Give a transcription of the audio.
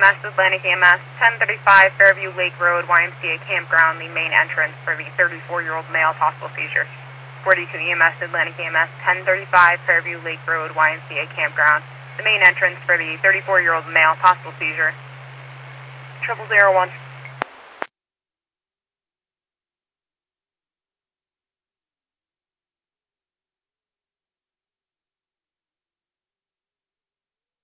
EMS, Atlantic EMS, 1035 Fairview Lake Road, YMCA Campground, the main entrance for the 34-year-old male, possible seizure. 42 EMS, Atlantic EMS, 1035 Fairview Lake Road, YMCA Campground, the main entrance for the 34-year-old male, possible seizure. 00012